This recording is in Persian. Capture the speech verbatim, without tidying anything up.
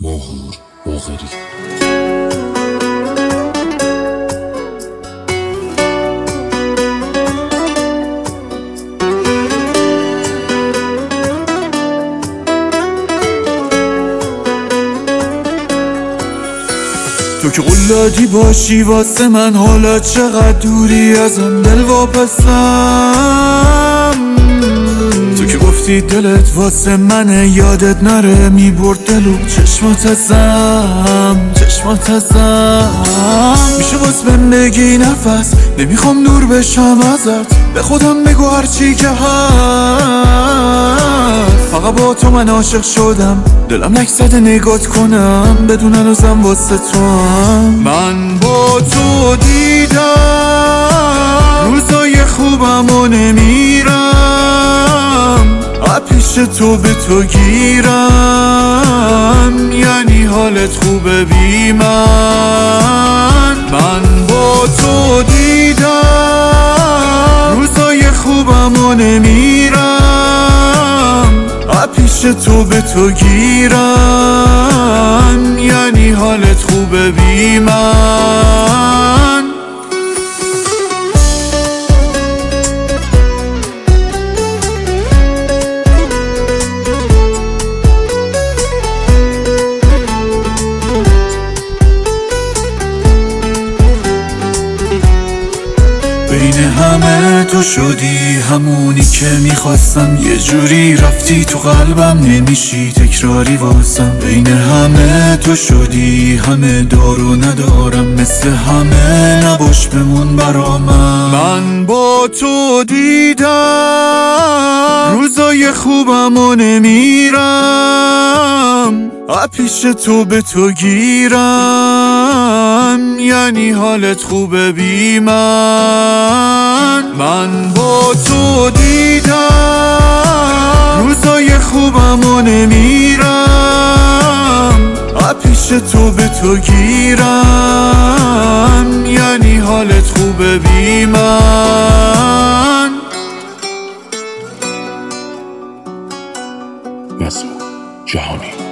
ماهور باقری. تو که قلادی باشی واسه من، حالا چقدر دوری ازم دل واپسم. تو که گفتی دلت واسه منه، یادت نره میبرد دلو چشمات ازم، چشمات ازم. میشه باز بهم بگی نفس، نمیخوام دور بشم ازت، به خودم بگو هرچی که هست. فقط با تو من عاشق شدم، دلم لک زده نگات کنم، بدون هنوزم واسه تو هم. من با تو دیدم روزای خوبم و نمیرم، پیش تو به تو گیرم، یعنی حالت خوبه بی من. من با تو دیدم روزای خوبم و نمیرم، پیش تو به تو گیرم، یعنی حالت خوبه بی من. بین همه تو شدی همونی که میخواستم، یه جوری رفتی تو قلبم، نمیشی تکراری واسم. بین همه تو شدی همه دارو ندارم، مثل همه نباش بمون برا من. من با تو دیدم روزای خوبم و نمیرم، پیش تو به تو گیرم، یعنی حالت خوبه بی من. من با تو دیدم روزای خوبم و نمیرم، پیش تو به تو گیرم، یعنی حالت خوبه بی من. نسیم جهانی.